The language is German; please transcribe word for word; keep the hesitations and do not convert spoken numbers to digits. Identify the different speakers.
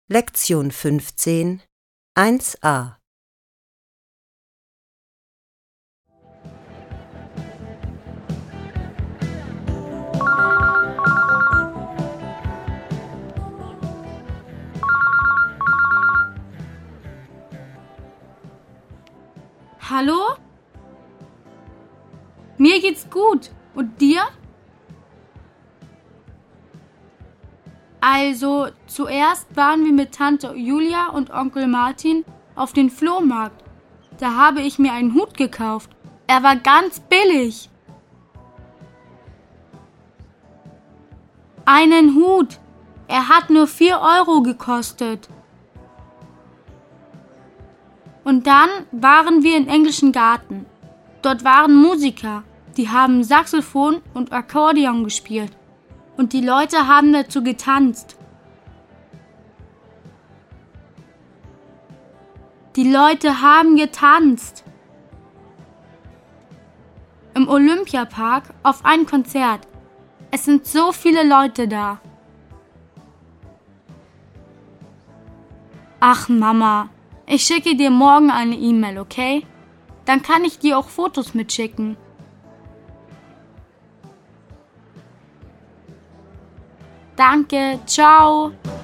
Speaker 1: Lektion fünfzehn eins a.
Speaker 2: Hallo? Mir geht's gut. Und dir? Also, zuerst waren wir mit Tante Julia und Onkel Martin auf den Flohmarkt. Da habe ich mir einen Hut gekauft. Er war ganz billig. Einen Hut. Er hat nur vier Euro gekostet. Und dann waren wir im englischen Garten. Dort waren Musiker, die haben Saxophon und Akkordeon gespielt. Und die Leute haben dazu getanzt. Die Leute haben getanzt. Im Olympiapark auf ein Konzert. Es sind so viele Leute da. Ach Mama, ich schicke dir morgen eine E-Mail, okay? Dann kann ich dir auch Fotos mitschicken. Danke, ciao.